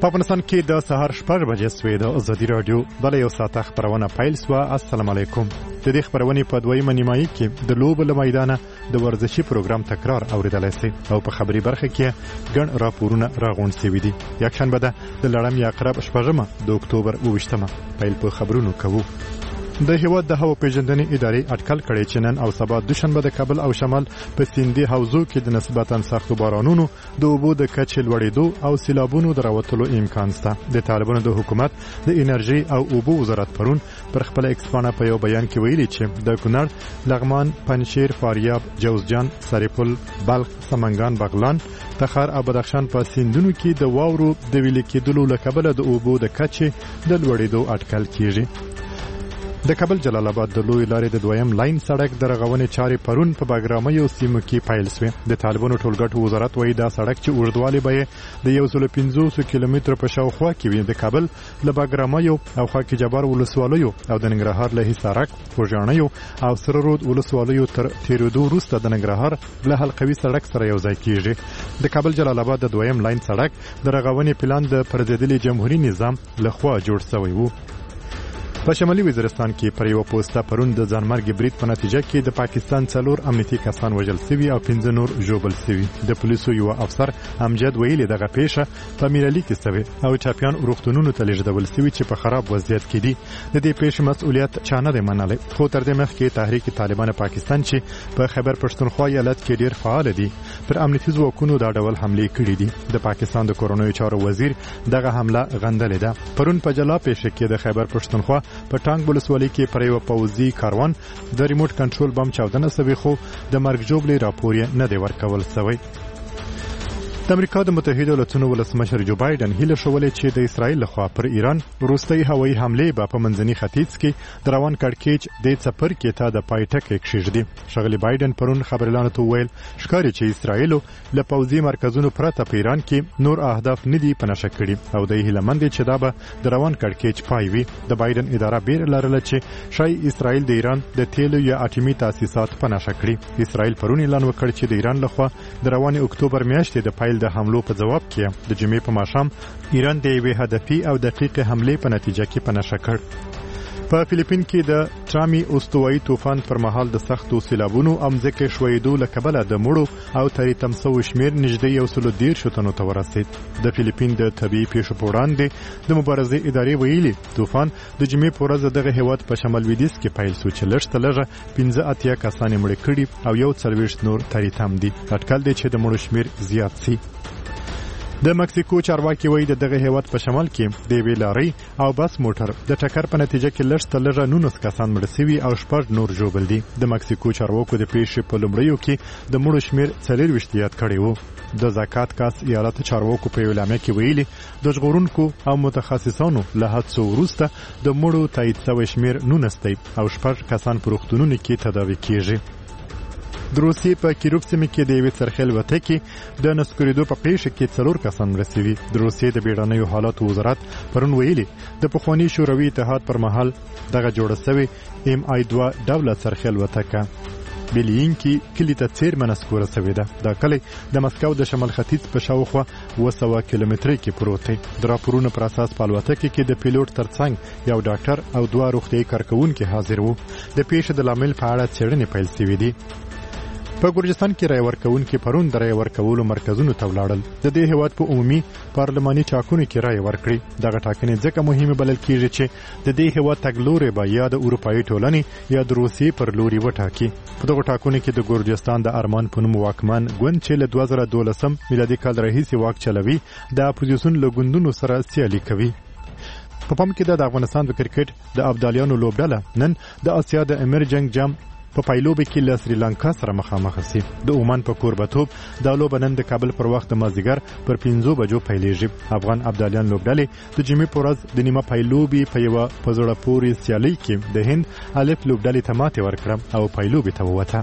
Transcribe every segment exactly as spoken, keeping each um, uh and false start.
په افغانستان کې د سهار شپږ بجې سوې د ازادي راډیو بله یو ساعته خپرونه پیل سوه. السلام علیکم. د دې خپرونې په دویمه نیمایي کې د لوبو له میدانه د ورزشي پروګرام تکرار اوریدلی سي او په خبري برخه کې ګڼ راپورونه راغونډ سوي دي. یکشنبه ده د لړم عقرب شپږمه د اکتوبر اوویشتمه. پیل په خبرونو کوو. د هیواد د هوا پیژندنې ادارې اټکل کړی چې نن او سبا دوشنبه د کابل او شمال په سیندي حوزو کې د نسبتاً سختو بارانونو د اوبو د کچې لوړېدو او سیلابونو د راوتلو امکان شته. د طالبانو د حکومت د انرژي او اوبو وزارت پرون پر خپل ایکسپانه په یو بیان کې ویلي چې د کونړ، لغمان، پنجشیر، فاریاب، جوزجان، سرپل، بلخ، سمنګان، بغلان، تخار او بدخشان په سیندونو کې د واورو د ویلې کېدلو له کبله د اوبو د کچې د لوړېدو اټکل کیږي. د کابل جلال آباد د لوی لارې د دویم لاین سړک د رغونې چارې پرون په باګرامیو سیمو کې پیل شوې. د طالبانو ټولګټو وزارت وایي دا سړک چې اوږدوالی به یې د یو سل پنځوس کیلومترو په شاوخوا کې وي د کابل له باګرامیو او خاک جبار ولسوالیو او د ننګرهار له حصارک، خوږیاڼیو او سره رود ولسوالیو تر تیرېدو وروسته د ننګرهار له حلقوي سړک سره یو ځای کیږي. د کابل جلال آباد د دویم لاین سړک د رغونې پلان د پرځېدلي جمهوریت نظام لخوا جوړ شوی و. په شمالي وزیرستان کې پر یو پوسټه پرون د ځانمرګي برید په نتیجه کې د پاکستان څلور امنیتي کسان وژل شوي او پنځه نور ژوبل شوي. د پولیسو یو افسر امجد ویلي دغه پیښه په میرالي کې شوې او چاپیان روغتونونو ته لیږدول شوي چې په خراب وضعیت کې دي. د دې پیښې مسؤلیت چا نه دی منلی، خو تر دې مخکې تحریک طالبان پاکستان چې په خیبر پښتونخوا ایالت کې ډیر فعال دي پر امنیتي ځواکونو دا ډول حملې کړې دي. د پاکستان د کورونیو چارو وزیر دغه حمله غندلې ده. پرون په جلا پیښه کې د خیبر پښتونخوا په ټانګ ولسوالۍ کې پر یو پوځي کاروان د ریموټ کنټرول بم چاودنه شوې، خو د مرګ ژوبلې راپور یې نه دی ورکول شوی. د امریکا د متحده ایالاتونو ولسمشر جو بایدن هیله شولې چې د اسرائیل لخوا پر ایران وروستۍ هوایي حملې به په منځني ختیځ کې د روان کړکېچ د څپرکي ته د پای ټکی کېږدي. ښاغلي بایدن پرون خبريالانو ته وویل ښکاري چې اسرائیل له پوځي مرکزونو پرته په ایران کې نور اهداف نه دي په نښه کړي او د هیله مند چې دا به د روان کړکېچ پای وي. د بایدن اداره بیر لرله چې شای اسرائیل د ایران د تیلو یا اټومي تاسیسات په نښه کړي. اسرائیل پرون اعلان وکړ چې د ایران لخوا د روان اکتوبر میاشتې د پایل د حملو په جواب کې د جمعې په ماښام ایران د یوې هدفي او دقیقې حملې په نتیجه کې په نښه کړ. په فلیپین کې د ټرامي استوایي طوفان پر مهال د سختو سیلابونو او ځمکې ښویېدو له کبله د مړو او تری تم شوو شمېر نږدې یو سل دېرشو تنو ته ورسېد. د فلیپین د طبیعي پیښو په وړاندې د مبارزې ادارې ویلي طوفان د جمعې په ورځ دغه هیواد په شمال لویدیځ کې پیل شو چې لږ تر لږه پنځه اتیا کسان یې مړه کړي او یو څلوېښت نور تری تم دي. اټکل دی چې د مړو شمېر زیات شي. د مکسیکو چارواکي وایي د دغه هیواد په شمال کې د یوې لارۍ او بس موټر د ټکر په نتیجه کې لږ تر لږه نولس کسان مړه شوي او شپږ نور ژوبل دي. د مکسیکو چارواکو د پیښې په لومړیو کې د مړو شمېر څلېرویشت یاد کړی و. د زکات کاس ایالت چارواکو په یو اعلامیه کې ویلي د ژغورونکو او متخصصانو له هڅو وروسته د مړو تایید شوی شمېر نولس دی او شپږ کسان په روغتونونو کې تداوي کیږي. د روسیې په کیروف سیمه کې د یوې څرخې الوتکې کې د نسکورېدو په پیښه کې څلور کسان مړه شوي. د روسیې د بیړنیو حالاتو وزارت پرون ویلي د پخواني شوروي اتحاد پر مهال دغه جوړه شوې ایم آی دوه ډوله څرخې الوتکه بیلینکی کلی ته څیرمه نسکوره شوې ده. دا کلی د مسکو د شمال ختیځ په شاوخوا اوه سوه کیلومترۍ کې پروت دی. د راپورونو پر اساس په الوتکې کې د پیلوټ ترڅنګ یو ډاکټر او دوه روغتیایي کارکوونکي حاضر وو. د پیښې د لامل په اړه څېړنې پیل شوې دي. په ګورجستان کې رای ورکوونکي پرون د رای ورکولو مرکزونو ته ولاړل. د دې هیواد په عمومي پارلماني ټاکنو کې رای ورکړي. دغه ټاکنې ځکه مهمه بلل کېږي چې د دې هیواد تګلوري به یا د اروپایي ټولنې یا د روسیې پر لوري وټاکي. په دغه ټاکنو کې د ګورجستان د ارمان په نوم واکمن ګوند چې له دوه زره دولسم میلادي کال راهیسې واک چلوي د اپوزیسیون له ګوندونو سره سیالي کوي. په پام کې د افغانستان د کرکټ د ابدالیانو لوبډله نن د اسیا د امرجنګ جام په پایلوبې کې له سریلانکا سره مخامخ شي. د عمان په کوربتوب دا لوبه نن د کابل پر وخت د مازدیګر پر پنځو بجو پیلېږي. افغان ابدالیان لوبډلې د جمعې په ورځ د نیمه پایلوبې په یوه په زړه پورې سیالۍ کې د هند الف لوبډلې ته ماتې ورکړه او پایلوبې ته ووته.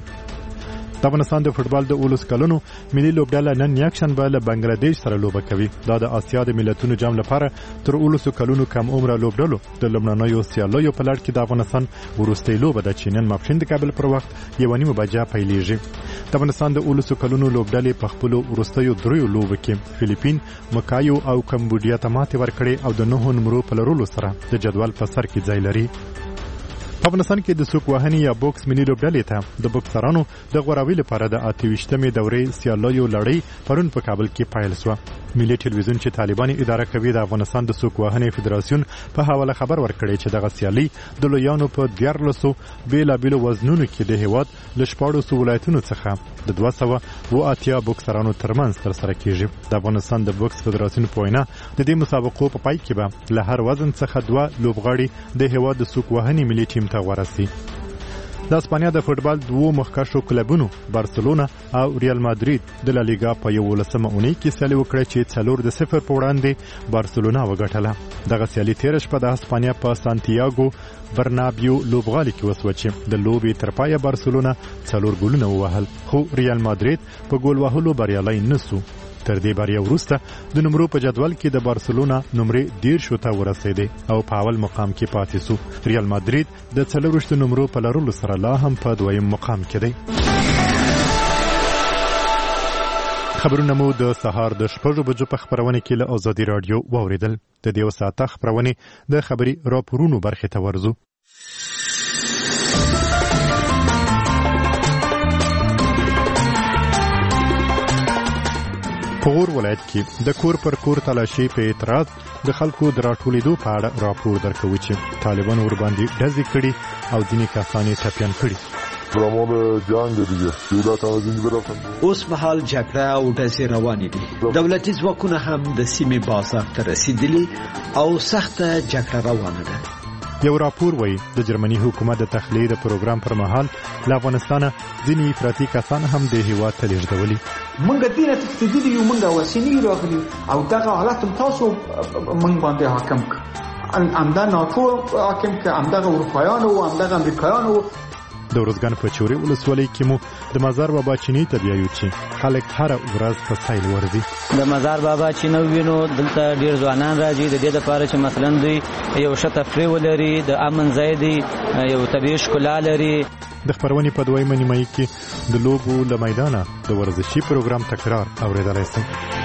د افغانستان د فوټبال د اولس کلونو ملي لوبډله نن یکشنبه له بنگلاديش سره لوبه کوي. دا د آسیا د ملتونو جام لپاره تر اولس کلونو کم عمره لوبډلو د لومړنیو سیالیو په لړ کې د افغانستان وروستۍ لوبه ده چې نن ماپښین د کابل پر وخت یوه نیمه بجه پیلېږي. د افغانستان د اولسو کلونو لوبډلې په خپل وروستیو دریو لوبو کې فلیپین، مکایو او کمبودیا ته ماتې ورکړې او د نهو نمرو په لرلو سره د جدول په سر کې ځای لري. په افغانستان کې د سوک وهنې یا بوکس ملي لوبډلې ته د بوکسرانو د غوراوي لپاره د اته ویشتمې دورې سیالیو لړۍ پرون په کابل کې پیل شوه. ملي ټلویزیون چې طالبان اداره کوي د افغانستان د سوک وهنې فدراسیون په حواله خبر ورکړی چې دغه سیالي د لویانو په دیارلسو بیلابیلو وزنونو کې د هیواد له شپاړسو ولایتونو څخه د دوه سوه اوه اتیا بوکسرانو ترمنځ ترسره کیږي. د افغانستان د بوکس فدراسیون په وینا د دې مسابقو په پای کې به له هر وزن څخه دوه لوبغاړي د هیواد د سوک وهنې ملي ټیم ته ورسي. د اسپانیا د فوتبال دوه مخکښو کلبونو بارسلونا او ریال مادرید د لالیګا په یولسمه اونۍ کې سیالي وکړه چې څلور د صفر په وړاندې بارسلونا وګټله. دغه سیالي تیر شپه د اسپانیا په سانتیاګو برنابیو لوبغالي کې وسوه چې د لوبې تر پایه بارسلونا څلور ګولونه ووهل، خو ریال مادرید په ګول وهلو بریالی نسو. تر دې بریا وروسته د نمرو په جدول کې د بارسلونا نمرې دیرشو ته ورسېدې او په اول مقام کې پاتې سو. ریال مادرید د څلورویشتو نمرو په لرلو سره لا هم په دویم مقام کې دی. خبرونه مو د سهار د شپږو بجو په خبرونه کې له ازادي رادیو واوریدل. د دې ساعته خبرونه د خبري راپورونو برخه ته ورزو. په غور ولایت کې د کور پر کور تلاشي په اعتراض د خلکو د راټولېدو په اړه راپور درکوي چې طالبان ور باندې ډزې کړي او ځینې کسان یې ټپیان کړي. برامال جنگ دیگه دولت آزادی برفتن. اوس مهال جګړه او ډزې روانې دي. دولتي ځواکونه هم د سیمې بازار ته رسیدلي او سخته جګړه روانه ده. یو راپور وایي د جرمني حکومت د تخلیه د پروګرام پر مهال له افغانستانه ځینې افراطي کسان هم د هیواد ته لیږدولي. موږ دې نه تښتېدلي یو، موږ وسینې راغلي او دغه حالت هم تاسو موږ باندې حاکم کړ. همدا ناټو حاکم کړ، همدغه اروپایانو او همدغه امریکایانو. د ورځګان په چوري ولسوالۍ کې مو د مزار بابا چینی ته بیایو چې خلک هر ورځ په سیل ورځي. د مزار بابا چینی وینو دلته ډیر ځوانان راځي د دې لپاره چې مثلا دوی یو شته تفریح ولري، د امن ځای دی، یو طبیعي ښکلا لري. د خبرونې په دویمه نیمایي کې د لوبو له میدانه د ورزشي پروګرام تکرار اوریدلای شئ.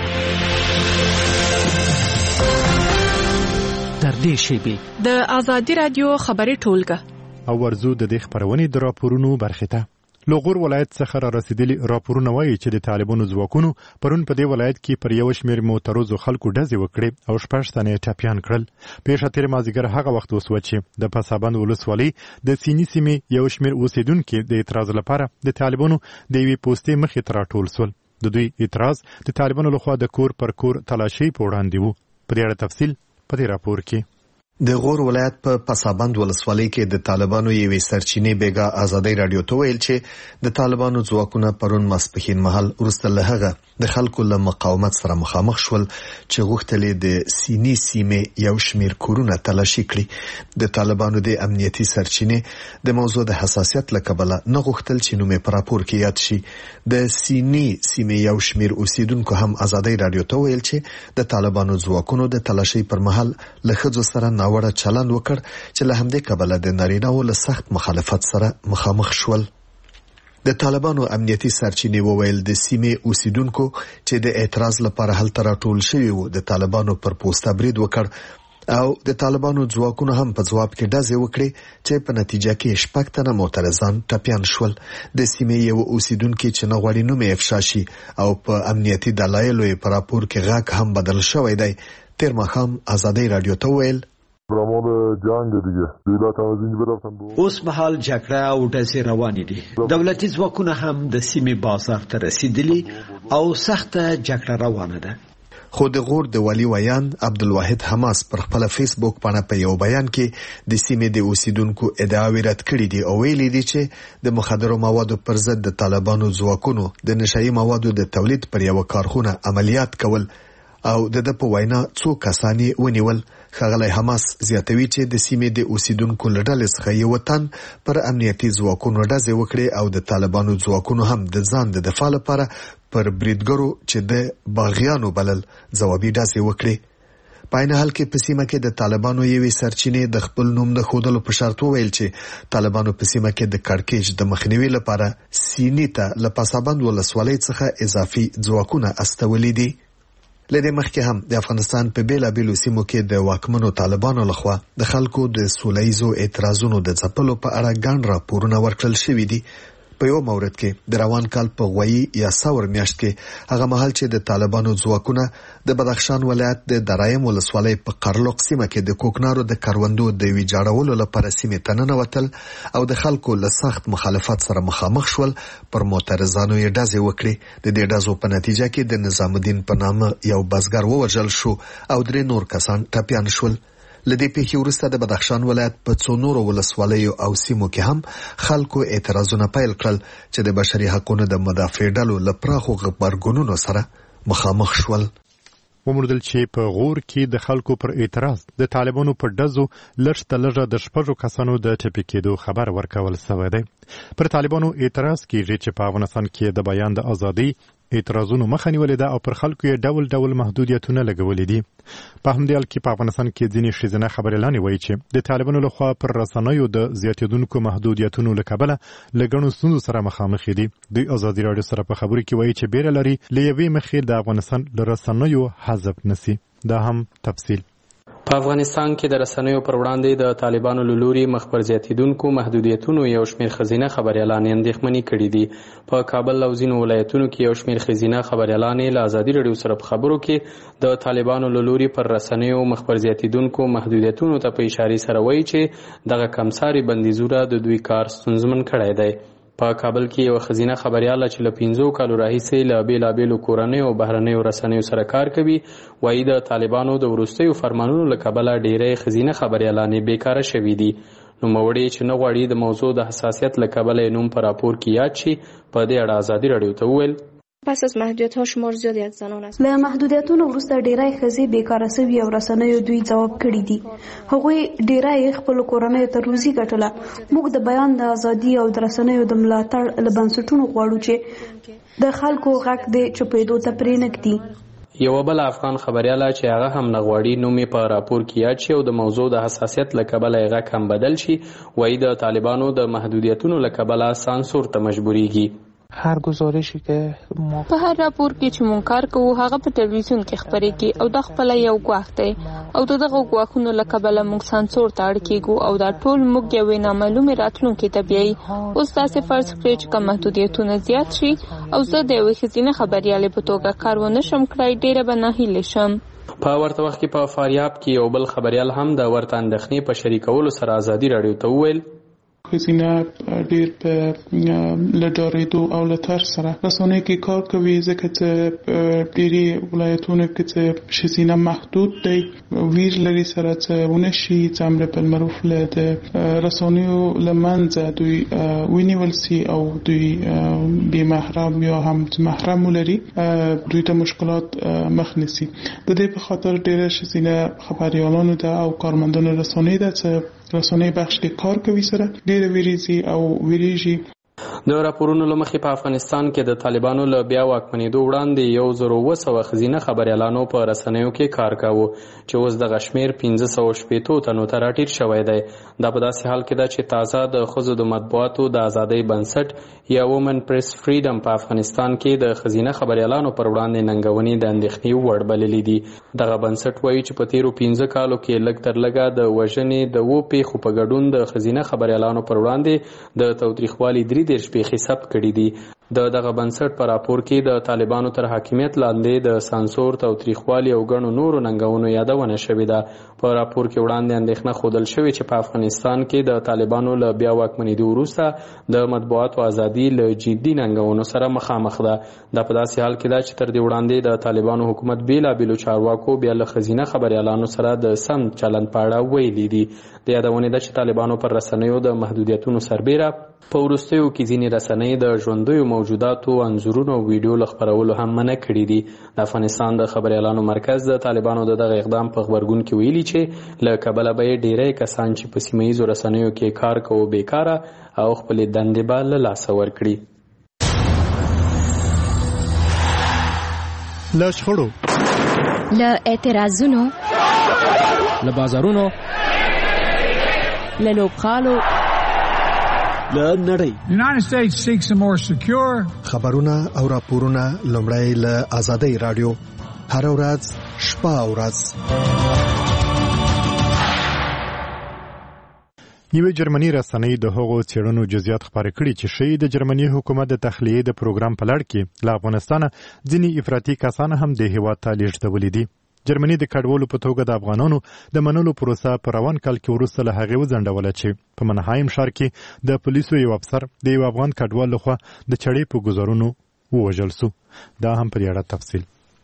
تر دې شیبې د ازادي رادیو خبري ټولګه او ورزو د دې خبرونې د راپورونو برخه ته. لوغور ولایت څخه را رسیدلي راپورونه وایي چې د طالبانو ځواکونو پرون په دې ولایت کې پر یو شمېر معترضو خلکو ډزې وکړې او شپږ تنه یې ټپیان کړل. پیښه تېر مازدیګر هغه وخت وسوه چې د پسابند ولسوالۍ د سینې سیمې یو شمېر اوسیدونکي د اعتراض لپاره د طالبانو د یوې پوستې مخې ته راټول سول. د دوی اعتراض د طالبانو لخوا د کور پر کور تلاشي په وړاندې وو. په دې اړه تفصیل په دې راپور کې. د غور ولایت په پسابند ولسوالۍ کې د طالبانو یوې سرچینې بیګا ازادي رادیو ته ویل چې د طالبانو ځواکونه پرون ماسپښین مهال وروسته له هغه د خلکو له مقاومت سره مخامخ شول چې غوښتل د سینې سیمې یو شمېر کورونه تلاشي کړي. د طالبانو د امنیتي سرچینې د موضوع د حساسیت له کبله نه غوښتل چې نوم په راپور کې یاد شي. د سینې سیمې یو شمېر اوسیدونکو هم ازادي رادیو ته ویل چې د طالبانو ځواکونو د تلاشي پر مهال له ښځو سره وړه چلند وکړ چې له همدې کبله د نارینه‌و له سخت مخالفت سره مخامخ شول. د طالبانو امنیتي سرچینې وویل د سیمې اوسیدونکو چې د اعتراض لپاره هلته راټول شوي وو د طالبانو پر پوسټه برید وکړ او د طالبانو ځواکونو هم په ځواب کې ډزې وکړې چې په نتیجه کې شپږ تنه معترضان ټپیان شول. د سیمې یو اوسیدونکي چې نه غواړي نوم یې افشا شي او په امنیتي دلایلو یې په راپور کې غږ هم بدل شوی دی تیر ماښام ازادي رادیو ته ویل برامال جنگ دیگه دولت آزادی برفتن. اوس مهال جګړه او ډزې روانې دي. دولتي ځواکونه هم د سیمې بازار ته رسیدلي او سخته جګړه روانه ده. خو د غور د والی ویان عبدالواحد حماس پر خپل فیسبوک باندې په یو بیان کې د سیمې د اوسیدونکو ادعاوې رد کړې دي او ویلي دي چې د مخدرو موادو پر ضد د طالبانو ځواکونو د نشایي موادو د تولید پر یو کارخونه عملیات کول او د د په وینا څو کسانی ونیول. ښاغلی حماس زیاتوي چې د سیمې د اوسیدونکو له ډلې څخه یو وطن پر امنیتي ځواکونو ډزې وکړې او د طالبانو ځواکونو هم د ځان د دفاع لپاره پر بریدګرو چې د باغیانو بلل ځوابي ډزې وکړې. په عین حال کې په سیمه کې د طالبانو یوې سرچینې د خپل نوم د ښودلو په شرط وویل چې طالبانو په سیمه کې د کړکېچ د مخنیوي لپاره سینې ته له پسابند ولسوالۍ څخه اضافي ځواکونه استولي دي. لدې مخکې هم د افغانستان په بیلابیلو سیمو کې د واکمنو طالبانو لخوا د خلکو د سولهییزو اعتراضونو د ځپلو په اړه ګڼ راپورونه ورکړل شوي دي. په یو مورد کې د روان کال په غوي یا ساور میاشت کې هغه مهال چې د طالبانو ځواکونه د بدخشان ولایت د درایم ولسوالۍ په قرلوق سیمه کې د کوکنارو د کروندو د ویجاړولو لپاره سیمې ته ننوتل او د خلکو له سخت مخالفت سره مخامخ شول، پر معترضانو یې ډزې وکړې. د دې ډزو په نتیجه کې د نظام الدین په نامه یو بزګر ووژل شو او درې نور کسان ټپیان شول. لدې پیښې وروسته د بدخشان ولایت په څو نورو ولسوالیو او سیمو کې هم خلکو اعتراضونه پیل کړل چې د بشري حقوقو د مدافع ډلو له پراخو غبرګونونو سره مخامخ شول. وموندل چې په غور کې د خلکو پر اعتراض د طالبانو پر ډزو لږ تلږه د شپږو کسانو د ټپي کېدو خبر ورکول شوی دی. پر طالبانو اعتراض کیږي چې په افغانستان کې د بیان د ازادي اعتراضونو مخه نیولې ده او پر خلکو یې ډول ډول محدودیتونه لګولې دي. په همدې حال کې په افغانستان کې ځینې ښځینه خبریالانې وایي چې د طالبانو لخوا پر رسنیو د زیاتېدونکو محدودیتونو له کبله له ګڼو ستونزو سره مخامخ دي. دوی ازادي راډیو سره په خبرو کې وایي چې بیره لري له یوې مخې د افغانستان له رسنیو حذف نسی. دا هم تفصیل. په افغانستان کې د رسنیو پر وړاندې د طالبانو له لوري مخ پر زیاتېدونکو محدودیتونو یو شمېر ښځینه خبریالان اندېښمنې کړي دي. په کابل او ځینو ولایتونو کې یو شمېر ښځینه خبریالانې له ازادي راډیو سره په خبرو کې د طالبانو له لوري پر رسنیو مخ پر زیاتېدونکو محدودیتونو ته په اشارې سره وایي چې دغه کمساري بندیزونه د دوی کار ستونزمن کړی دی. په کابل کې یو ښځینه خبریاله چې له پنځو کالو راهیسې له بېلابېلو کورنیو او بهرنیو رسنیو سره کار کوي وایي د طالبانو د وروستیو فرمانونو له کبله ډېری ښځینه خبریالانې بیکاره شوي دي. نوموړې چې نه غواړي د موضوع د حساسیت له کبله یې نوم په راپور کې یاد شي په دې اړه ازادي راډیو ته وویل پس از محدودیت ها شمار زیادی از زنان است. له محدودیتونو وروسته ډیری ښځې بیکاره شوي او رسنیو دوی ځواب کړي دي. هغوی ډیری خپل کورنیو ته روزي ګټله. موږ د بیان د ازادي او د رسنیو د ملاتړ له بنسټونو غواړو چې د خلکو غږ د چوپېدو ته پرې نږدي. یو بل افغان خبریاله چې هغه هم نه غواړي نوم یې په راپور کې یاد شي او د موضوع د حساسیت له کبله یې غږ هم بدل شي وایي د طالبانو د محدودیتونو له کبله سانسور ته مجبوریږي. هر گزارشی که ما په هر راپور کې چې مونږ کار کوو هغه په ټلویزیون کې خبرېږي او دا خپل یو ګواښ دی او دغه ګواښونو له کبله مونږ سانسور ته اړ کېږو او دا ټول موږ یوې نامعلومې راتلونکې ته بیایي. اوس داسې فرض کړئ چې که محدودیتونه زیات شي او زه د یوې ښځینه خبریالې په توګه کار ونه شم کړی ډېره به ناهیلې شم. په ورته وخت کې په فاریاب کې یو بل خبریال هم د ورته اندېښنې په شریکولو سره ازادي راډیو ته وویل ښځینه ډېر په له ډارېدو او له ترس سره رسنیو کې کار کوي ځکه چې ډېرې ولایتونو کې چې ښځینه محدود دی ویر لري سره چې ونه شي چې امر بالمعروف له د رسنیو له منځه دوی ونیول سي او دوی بې محرم یا هم محرم ولري دوی ته مشکلات مخ نیسي. د دې په خاطر ډېره ښځینه خبریالانو ته او کارمندانو رسنۍ ده چې رسنۍ بخش کې کار کوي سره ډېر ویریږي او ویریږي. د راپورونو له مخې په افغانستان کې د طالبانو له بیا واکمنېدو وړاندې یو زر اوه سوه ښځینه خبریالانو په رسنیو کې کار کاوه چې اوس دغه شمېر پنځه سوه شپېتو تنو ته راټیټ شوی دی. دا په داسې حال کې ده چې تازه د ښځو د مطبوعاتو د ازادۍ بنسټ یا وومن پریس فریډم په افغانستان کې د ښځینه خبریالانو پر وړاندې ننګونې د اندېښنې وړ بللې دي. دغه بنسټ وایي چې په تیرو پنځه کالو کې لږ تر لږه د وژنې د اوو پیښو په ګډون د ښځینه خبریالانو پر وړاندې د تاوتریخوالي درې دېرش پیښې ثبت کړي دي. د دغه بنسټ په راپور کې د طالبانو تر حاکمیت لاندې د سانسور تاوتریخوالي او ګڼو نورو ننګونو یادونه شوې ده. په راپور کې وړاندې اندېښنه ښودل شوې چې په افغانستان کې د طالبانو له بیا واکمنېدو وروسته د مطبوعاتو ازادي له جدي ننګونو سره مخامخ ده. دا په داسې حال کې ده چې تر دې وړاندې د طالبانو حکومت بېلابېلو چارواکو بیا له ښځینه خبریالانو سره د سم چلند په اړه ویلي دي. د یادونې ده چې طالبانو پر رسنیو د محدودیتونو سربیره په وروستیو کې ځینې رسنۍ د ژوندیو موجوداتو انځورونو او ویډیو له خپرولو هم منع کړي دي. د افغانستان د خبریالانو مرکز د طالبانو د دغه اقدام په غبرګون کې ویلي چې له کبله به یې ډېری کسان چې په سیمه ییزو رسنیو کې کار کوي بیکاره او خپلې دندې به له لاسه ورکړي. له شخړو له اعتراضونو له بازارونو، له لوبغالو، له نړۍ. United States seeks a more secure. خبرونه او راپورونه لومړی له آزادۍ رادیو هر ورځ شپه او ورځ. یوه جرمني رسنۍ د هغو څېړنو جزئیات خپاره کړي چې ښیي د جرمني حکومت د تخلیې د پروګرام په لړ کې له افغانستانه ځینې افراطي کسان هم د هېواد ته لېږدولي دي. جرمني د کډوالو په توګه د افغانانو د منلو پروسه په روان کال کې وروسته له هغې وځنډوله چې په منهایم ښار کې د پولیسو یو افسر د یو افغان کډوال لخوا د چړې په ګزارونو ووژل سو. دا هم پر اړه تفصیل.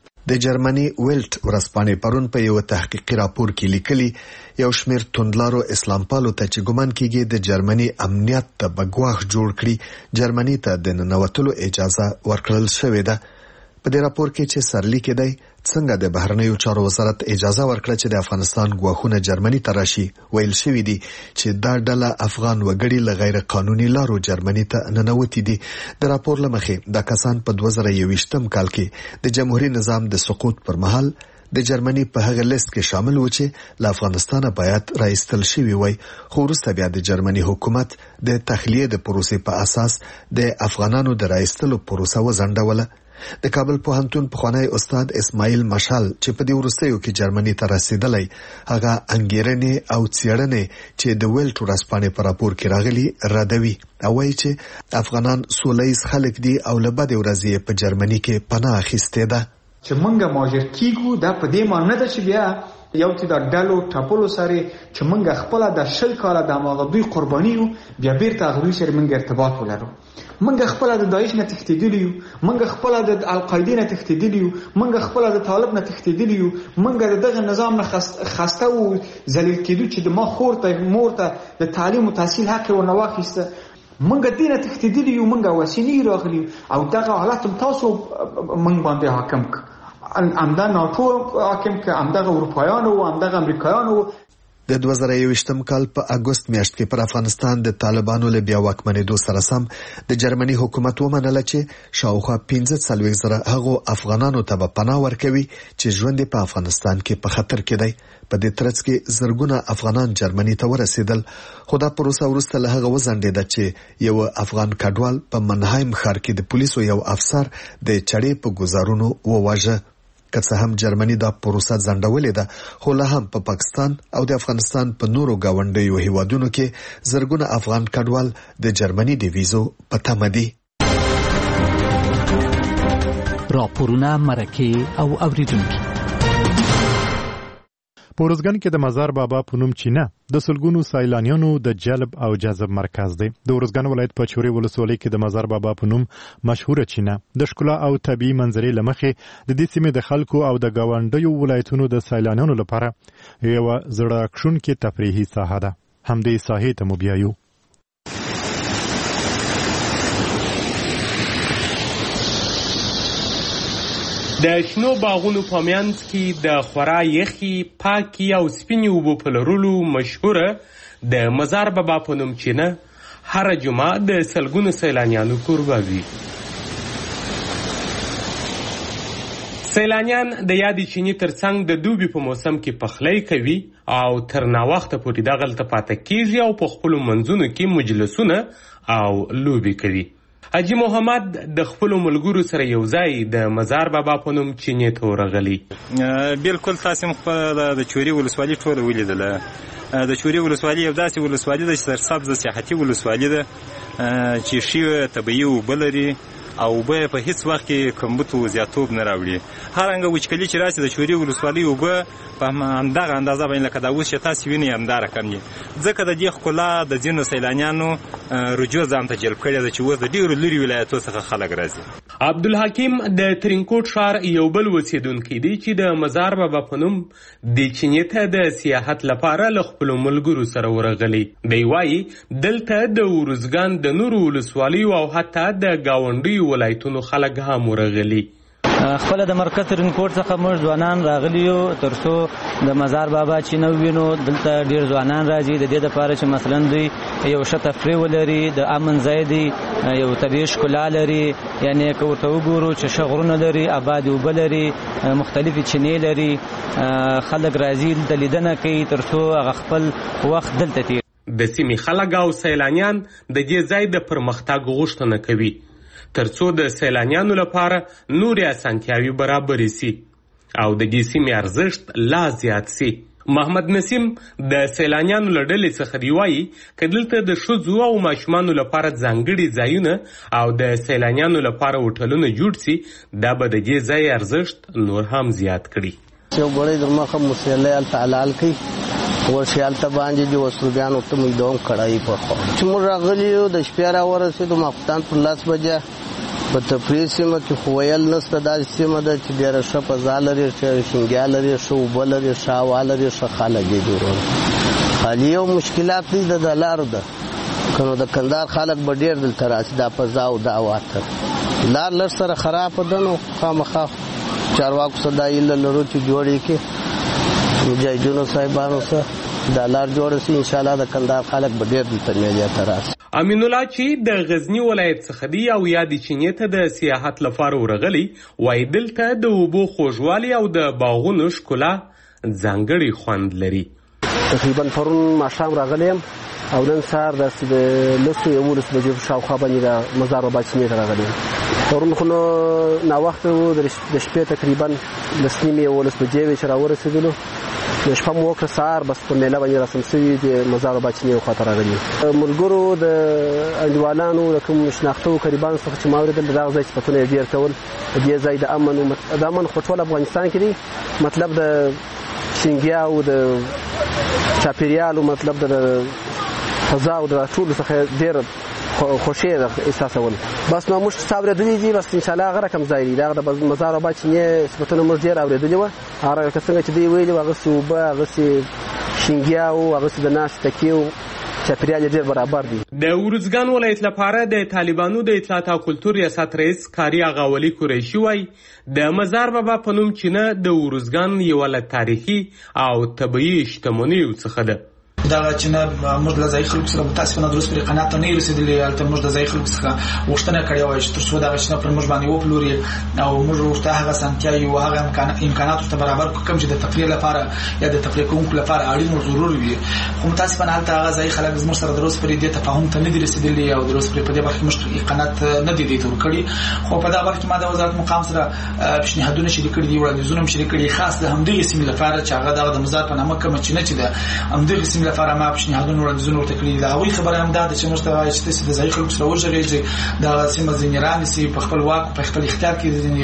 د جرمني ویلټ ورځپاڼې پرون په یو تحقیقي راپور کې لیکلي یو شمېر توندلارو اسلام پالو ته چې ګمان کېږي د جرمني امنیت ته به ګواښ جوړ کړي جرمني ته د ننوتلو اجازه ورکړل شوې ده. په دې راپور کې چې سرلیک دی څنګه د بهرنیو چارو وزارت اجازه ورکړه چې د افغانستان ګواښونه جرمني ته راشي، ویل شوی دی چې دا ډله افغان وګړي له غیر قانوني لارو جرمني ته ننوتي دي. د راپور له مخې دا کسان په دوه زره یوویشتم کال کې د جمهوریت نظام د سقوط پر مهال د جرمني په هغه لیست کې شامل و چې له افغانستانه باید راایستل شوی وای، خو وروسته بیا د جرمني حکومت د تخلیې د پروسې په اساس د افغانانو د راایستلو پروسه وځنډوله. د کابل پوهنتون پخوانی استاد اسماعیل مشال چې په دې وروستیو کې جرمني ته رسیدلی هغه انګیرنې او څېړنې چې د ویلټ ورځپاڼې په راپور کې راغلي ردوي او وایي چې افغانان سولیز خلک دي او له بدې ورځې په جرمني کې پناه اخیستې ده. چې موږ مهاجر کیږو دا په دې معنی ده چې بیا یو چې د ډلو ټاپلو سره چې موږ خپل د شل کاله د هغه دوی قرباني یو بیا بیرته هغه سره موږ ارتباط ولرو. موږ خپل د داعش نه تښتېدلی یو، موږ خپل د القاعده نه تښتېدلی یو، موږ خپل د طالب نه تښتېدلی یو، موږ دغه نظام نه خسته او ذلیل کېدو چې د ما خور ته مور ته د تعلیم او تحصیل حق ورنه واخیسته. موږ دینه تښتېدلی یو، موږ وسینې راغلی او دغه حالت تاسو موږ باندې حاکم ک امدا ناتو حاکم ک امدغه اروپایانو او امدغه امریکایانو. د دوه زره یوویشتم کال په اګوست میاشت کې پر افغانستان د طالبانو له بیا واکمنېدو سره سم د جرمني حکومت ومنله چې شاوخوا پنځه څلوېښت زره هغو افغانانو ته به پناه ورکوي چې ژوند په افغانستان کې په خطر کې دی. په دې ترڅ کې زرګونه افغانان جرمني ته ورسېدل، خو دا پروسه وروسته له هغه وځنډېده چې یو افغان کډوال په منهایم ښار کې د پولیسو یو افسر د چړې په ګزارونو وواژه. که څه هم جرمني دا پروسه ځنډولې ده، خو لا هم په پا پاکستان او د افغانستان په نورو گاونډیو هیوادونو کې زرګونه افغان کډوال د جرمني د ویزو په تمه دي. راپورونه، مرکې او اوریدونکي. په ورځګن کې د مزار بابا په نوم چینه د سلګونو سیلانیانو د جلب او جذب مرکز دی. د ورځګن ولایت په چوري ولسوالۍ کې د مزار بابا په نوم مشهوره چینه د ښکلا او طبیعي منظرې له مخې د دې سیمې د خلکو او د ګاونډیو ولایتونو د سیلانیانو لپاره یوه زړه راښکونکې تفریحي ساحه ده. همدې ساحې ته مو بیایو. د شنو باغونو په منځ کې د خورا یخي، پاکي او سپینې اوبو په لرلو مشهوره د مزار بابا په نوم چینه هره جمعه د سلګونو سیلانیانو کوربه وي. سیلانیان د یادې چینې ترڅنګ د دوبي په موسم کې پخلی کوي او تر ناوخته پورې دغلته پاته کیږي او په خپلو منځونو کې مجلسونه او لوبې کوي. حاجي محمد د خپلو ملګرو سره یو ځای د مزار بابا په نوم چینې ته ورغلی. بالکل تاسو هم خپله د چوري ولسوالي ټوله ولیدله. د چوري ولسوالي یو داسې ولسوالي ده چې سرسبزه سیاحتي ولسوالي ده چې ښې طبیعي اوبه لري او اوبه په هیڅ وخت کې کمبود او زیاتوب نه راوړي. هرانګه وچکلي چې راسي د چوري ولسوالي اوبه په همدغه اندازه باندې لکه دا اوس چې تاسو وینئ همدا رقم دي. ځکه د دې ښکلا د ځینو سیلانیانو رجوع ځان ته جلب کړې ده چې اوس د ډېرو لرې ولایتو څخه خلک راځي. عبدالحکیم د ترینکوټ ښار یو بل اوسېدونکی دی چې د مزار بابا په نوم د چینې ته د سیاحت لپاره له خپلو ملګرو سره ورغلی. دی وایي دلته د ارزګان د نورو ولسوالیو او حتی د ګاونډیو ولایتونو خلک هم ورغلي. خپل د مرکز ترینکوټ څخه موږ ځوانان راغلي یو ترڅو د مزار بابا چې نو وینو دلته ډیر ځوانان راځي د دې لپاره چې مثلا دوی یو ښه تفریح ولري د امن ځای دی یو طبیعي ښکلا لري یعنی که ورته وګورو چې ښه غرونه لري آباد اوبه لري مختلفې چینې لري خلک راځي دلته لیدنه کوي ترڅو هغه خپل وخت دلته تیر د سیمې خلک او سیلانیان د دې ځای د پرمختګ غوښتنه کوي ترڅو د سیلانیانو لپاره نورې اسانتیاوې برابرې سي او د دې سیمې ارزښت لا زیات سي. محمد نسیم د سیلانیانو له ډلې څخه دی وایي که دلته د ښځو او ماشومانو لپاره ځانګړي ځایونه او د سیلانیانو لپاره هوټلونه جوړ سي دا به د دې ځای ارزښت نور هم زیات کړي. یو ګړی د مخه مسلې هلته حلال کوي ورشي هلته باندې د وسلوګانو ته موږ دوام کړی په خوا چې موږ راغلي یو د شپې راورسېدو ماخوستان پر لس بجه په تفریح سیمه کې خو ویل نشته داسې سیمه ده چې ډېره ښه فضا لري شینګیا لري ښه اوبه لري ښه هوا لري ښه خلک یې جوړول خالي یو مشکلات دی د لارو ده که نو د کندهار خلک به ډېر دلته راسي دا فضا او دا هوا ته لار لږ سره خرابه ده نو خامخا چارواکو څخه دا هیله لرو چې جوړ یې کړي مجاهدینو صاحبانو سره دا لار جوړه سي انشاءالله د کندهار خلک به ډېر دلته میلې ته راسي. امین الله چې د غزنی ولایت څخه دی او یا د چینې ته د سیاحت لپاره ورغلی وایي دلته د اوبو خوږوالی او د باغونو ښکلا ځانګړی خوند لري. تقریبا پرون ماښام راغلی یم او نن سهار داسې د لسو یولسو بجې په شاوخوا باندې د مزار بابا چینې ته راغلی یم. پرون خو نو ناوخته و د شپې تقریبا لس نیمې یولس بجې وې چې راورسېدلو د شپه مو وکړه سهار بس په میله باندې رسم شوي د مزار بابا چینې خواته راغلي ملګرو د انډیوالانو د کوم شناختو قریبانو څخه چې ما اورېدل د دغه ځای صفتونه یې ډېر کول د دې ځای د امن د امن خو ټول افغانستان کې دی مطلب د شینګیا او د چاپېریالو مطلب د فضا او د ټولو څخه ډېر خوشی احساسول بس نو موږ څه اورېدلي دي بس انشاءالله هغه رقم ځای دی دغه د مزار بابا چینې صفتونه موږ ډېر اورېدلي وه هغه لکه څنګه چې دوی ویلي وو هغسې اوبه هغسې شینګیا و هغسې د ناستې تکیې و چاپېریال یې ډېر برابر دی. د ارزګان ولایت لپاره د طالبانو د اطلاعات او کلتور ریاست رئیس کاري آغا ولی قریشي وایي د مزار بابا په نوم چینه د ارزګان یوه له تاریخي او طبیعي شتمنیو څخه ده. دا چې نه موږ له ځای خلکو سره متاسفانه درست پرې قناعت ته نه یو رسېدلي هلته موږ د ځای خلکو څخه غوښتنه کړې وای چې تر څو دغه شنه پر موږ باندې وپلوري او موږ ورته هغه اسانتیاوې او هغه امکانات ورته برابر کړو کوم چې د تفریح لپاره یا د تفریح کوونکو لپاره اړین او ضروري وي خو متاسفانه هلته هغه ځای خلک زموږ سره درست پرې دې تفاهم ته نه دي رسېدلي او درست پرې په دې برخه موږ قناعت نه دي دې تور کړي خو په دغه برخه ما د وزارت مقام سره پیشنهادونه شریک کړي دي وړاندیزونه هم شریک کړي خاص د همدغې سیمې لپاره چې هغه دغه د مزار په نامه کومه چینه چې ده همدغې سیمې لپاره ما پیشنهادونه وړاندیزونه ورته کړي دا هغوی خبره هم دا ده چې موږ ته وایي چې تاسې د ځایي خلکو سره وغږېږئ دغه سیمه ځینې رانیسئ په خپل واک په خپل اختیار کې ځینې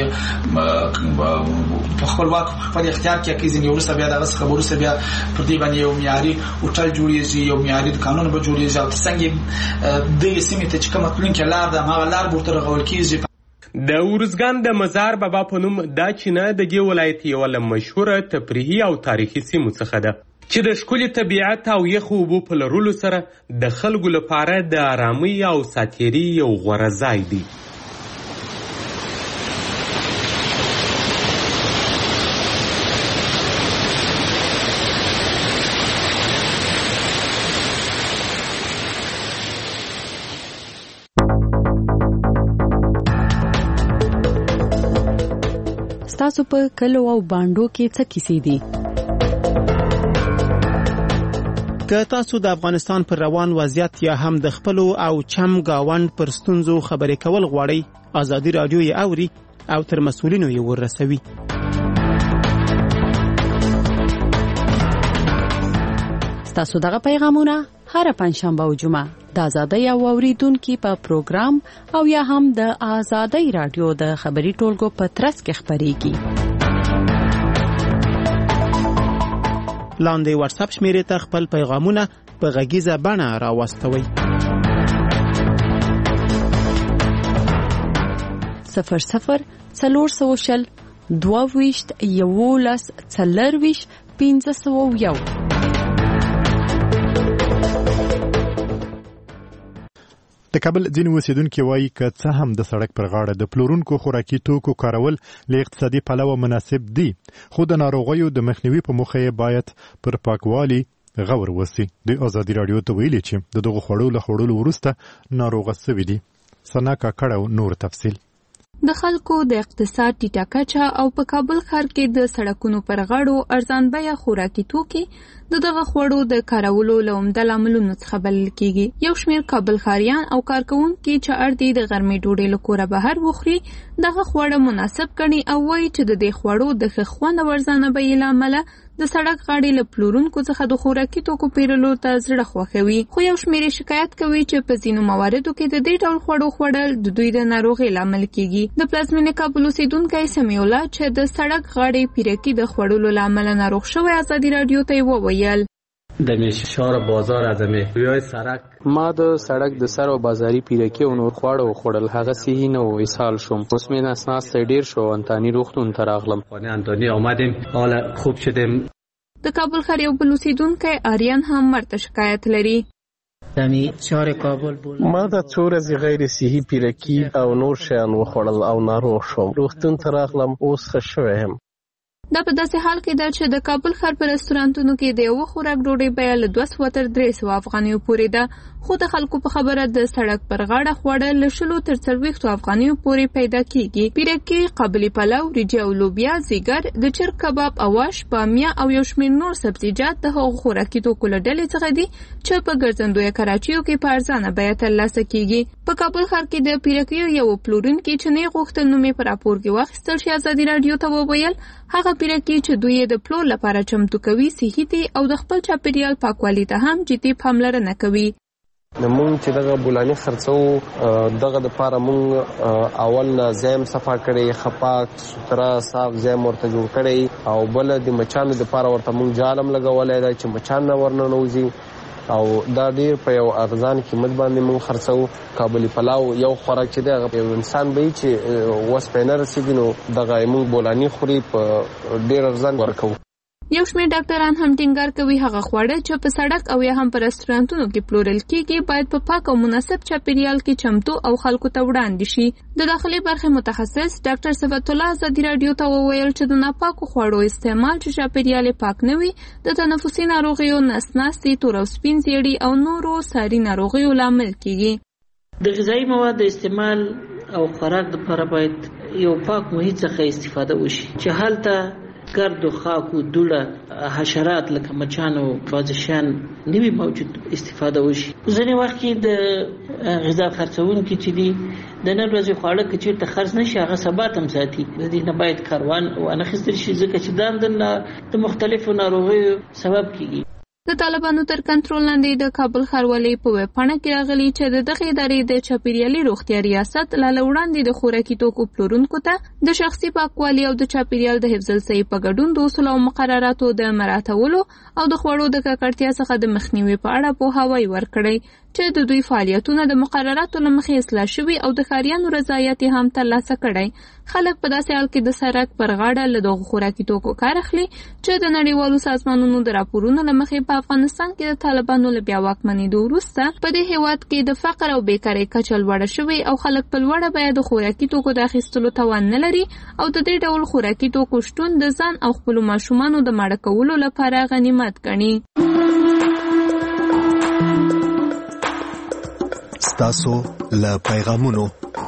په خپل واک په خپل اختیار کې کې ځینې وروسته بیا دغه څخه وروسته بیا پر دې باندې یو معیاري هوټل جوړېږي یو معیاري دوکانونه به جوړېږي او تر څنګ دغې سیمې ته چې کومه تلونکې لار ده هماغه لار به ورته رغول کېږي. د ارزګان د مزار بابا په نوم دا چینه د دې ولایت یوه له مشهوره تفریحي او تاریخي سیمو څخه ده چې د ښکلي طبیعت او یخو اوبو په لرلو سره د خلکو لپاره د آرامۍ او ساتیري یو غوره ځای دی. ستاسو په کلو او باندو کې څه کیسې دي؟ که تاسو د افغانستان پر روان وضعیت یا هم د خپلو او چم گاوند پر ستونزو خبرې کول غواړئ ازادي رادیو یې اوري او تر مسؤلینو یې ورسوي. ستاسو دغه پیغامونه هر پنځشنبه او جمعه د ازادۍ او اوریدونکو په پروګرام او یا هم د ازادۍ رادیو د خبري ټولګو په ترڅ کې خبريږي. لاندې واتس اپ شمیرې ته خپل پیغامونه په غږیزه بڼه راوستوئ. صفر صفر څلور سوه شل دوه ویشت یولس څلرویشت پنځه سوه یو. د کابل ځینې اوسیدونکي وایي که څه هم د سړک پر غاړه د پلورونکو خوراکي توکو کارول له اقتصادي پلوه مناسب دي، خو د ناروغیو د مخنیوي په موخه یې باید پر پاکوالي غور وسی. د ازادي راډیو ته ویلي چې د دغه خوړو له خوړلو وروسته ناروغه سوي دي. سنا کاکړ نور تفصیل. د خلکو د اقتصاد ټیټه کچه او په کابل ښار کې د سړکونو پر غاړو ارزان بیه خوراکي توکي د دغه خوړو د کارولو له عمده لاملونو څخه بلل کېږي. یو شمېر کابل ښاریان او کارکوونکي چې اړ دي د غرمې ډوډۍ له کوره بهر وخوري دغه خواړه مناسب ګڼي او وایي چې د دې خوړو د ښه خوند او ارزانه بیې له امله د سړک غاړې له پلورونکو څخه د خوراکي توکو پیرلو ته زړه خوښوي. خو یو شمېر شکایت کوي چې په ځینو مواردو کې د دې ډول خوړو خوړل د دوی د ناروغۍ لامل کېږي. د پلازمینې کابل اوسیدونکی سمیع الله چې د سړک غاړې پیرکي د خوړلو له امله ناروغ شوی ازادي راډیو ته وویل د میشار بازار از میوای سړک ما د سړک د سر او بازاري پیرکي او نور خواړه خوړل هغه صحیح نه و. اسهال شوم. اوس مې نسناس ډیر شو. انتانی روغتون ته راغلم. انتانی اومدیم حالا خوب شدم. د کابل ښار یو بل اوسیدونکی آریان هم ورته شکایت لري. ما د څو ورځې غیر صحي پیرکي او نور شیان وخوړل او ناروغ شوم. روغتون ته راغلم. اوس ښه شوی یم. دا په داسې حال کې ده چې د کابل ښار په رستورانتونو کې د یوه خوراک ډوډۍ بیه له دوه سوه تر درې سوه افغانیو پورې ده، خو د خلکو په خبره د سړک پر غاړه خواړه له شلو تر څلوېښتو افغانیو پورې پیدا کېږي. پیرکي، قابلي پلو، وریجې او لوبیا، زیګر، د چرګ کباب، اواش، بامیه او یو شمېر نور سبزیجات د هغو خوراکي توکو له ډلې څخه دي چې په ګرځندویه کراچیو کې په ارزانه بیه ترلاسه کېږي. په کابل ښار کې د پیرکیو یو پلورونکي چې نه غوښتل نوم یې په راپور کې واخیستل شي ازادي راډیو ته وویل هغه پیرکي چې دوی د پلور لپاره چمتو کوي صحي دي او د خپل چاپیریال پاکوالي ته هم جدي پاملرنه کوي. د مونږ چې دغه بولاني خرڅو دغه د پاره مونږ اول نه زیم صفا کړي، خپاک سترا صاف زیم ورته جوړ کړي او بل د مچانو د پاره ورته مونږ جالم لګولای دا چې مچان نه ورنه نوځي او دا ډیر په یو ارزان قیمت باندې مونږ خرڅو. قابلی پلاو یو خوراک چې دی یو انسان به چې وس پینر سیګنو دغه مونږ بولاني خوري په ډیر ارزان ورکو. یو شمېر ډاکټران هم ټینګار کوي هغه خواړه چې په سړک او یا هم په رستورانتونو کې پلورل کېږي باید په پاک او مناسب چاپیریال کې چمتو او خلکو ته وړاندې شي. د داخلي برخې متخصص ډاکټر صفت الله ازادي راډیو ته وویل چې د ناپاکو خوړو استعمال چې چاپیریال پاک نه وي د تنفسي ناروغیو، نس ناستي، تور او سپین زیړي او نورو ساري ناروغیو لامل کېږي. د غذایي موادو استعمال او خوراک لپاره باید یو پاک محیط څخه استفاده وشي چې هلته ګرد و خاک و دوړه حشرات لکه مچان او بعض شیان نوي موجود استفاده وشي. ځینې وخت کې د غذا خرڅونکي چې دي د نن ورځې خواړه که چېرته خرڅ نه شي هغه ثبات هم ساتي. د دې نه باید کاروان وانخیستل شي ځکه چې دا د مختلفو ناروغیو سبب کېږي. د طالبانو تر کنټرول لاندې د کابل ښاروالۍ په ویبپاڼه کې راغلي چې د دغې ادارې د چاپیریالي روغتیا ریاست لا له وړاندې د خوراکي توکو پلورونکو ته د شخصي پاکوالي او د چاپیریال د حفظ الصحې په ګډون د اصولو او مقرراتو د مراعاتولو او د خوړو د ککړتیا څخه د مخنیوي په اړه پوهاوی ورکړی چې د دوی فعالیتونه د مقرراتو له مخې اصلاح شوي او د ښاریانو رضایت یې هم ترلاسه کړی. خلک په داسې حال کې د سړک پر غاړه له دغو خوراکي توکو کار اخلي چې د نړیوالو سازمانونو د راپورونو له مخې په افغانستان کې د طالبانو له بیا واکمنېدو وروسته په دې هېواد کې د فقر او بیکارۍ کچه لوړه شوې او خلک په لوړه بیه د خوراکي توکو د اخیستلو توان نه لري او د دې ډول خوراکي توکو شتون د ځان او خپلو ماشومانو د ماړه کولو لپاره غنیمت ګڼي. ستاسو له پیغامونو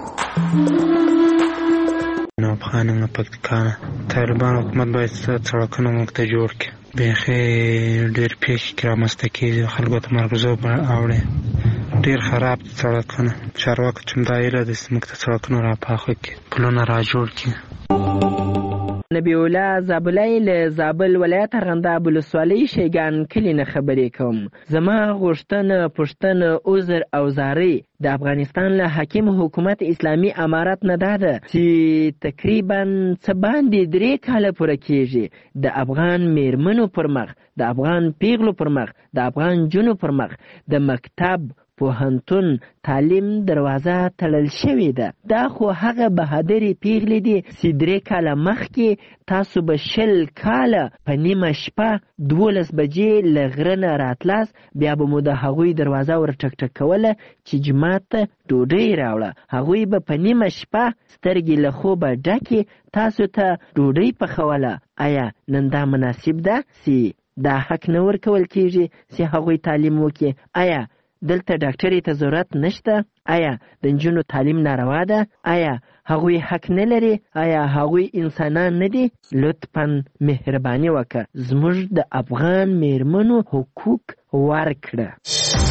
نو افغانانو پکتیکانه طالبان حکومت باید سړکونه موږ ته جوړ کړي. بیخي ډېر پیښې کې رامنځته کېږي خلکو ته مرګزو اوړي ډېر خراب سړکونه. چارواکو چې دا ایله ده چې موږ ته سړکونه راپاخه کړي پلونه را جوړ کړي. نبی الله زابلای له زابل ولایت ارغنداب ولسوالۍ شیګان کلي نه خبرې کوم. زما غوښتنه پوښتنه عذر او زارۍ د افغانستان له حاکم حکومت اسلامي امارت نه دا ده چې تقریبا څه باندې درې کاله پوره کېږي د افغان میرمنو پر مخ، د افغان پیغلو پر مخ، د افغان جنو پر مخ د مکتب، پوهنتون تعلیم دروازه تړل شوې ده. دا خو هغه بهادرې پیغلې دي چې درې کاله مخکې تاسو به شل کاله په نیمه شپه دولس بجې له غره نه راتلاست، بیا به مو د هغوی دروازه ور ټک ټک کوله چې جومات ته ډوډۍ راوړه. هغوی به په نیمه شپه سترګې له خوبه ډکې تاسو ته ډوډۍ پخوله. آیا نن دا مناسب ده چې دا حق نه ورکول کېږي چې هغوی تعلیم وکړي؟ آیا دلته ډاکټرې ته ضرورت نشته؟ آیا د نجونو تعلیم ناروا ده؟ آیا هغوی حق نه لري؟ آیا هغوی انسانان نه دي؟ لطفاً مهرباني وکړه زموږ د افغان میرمنو حقوق ورکړه.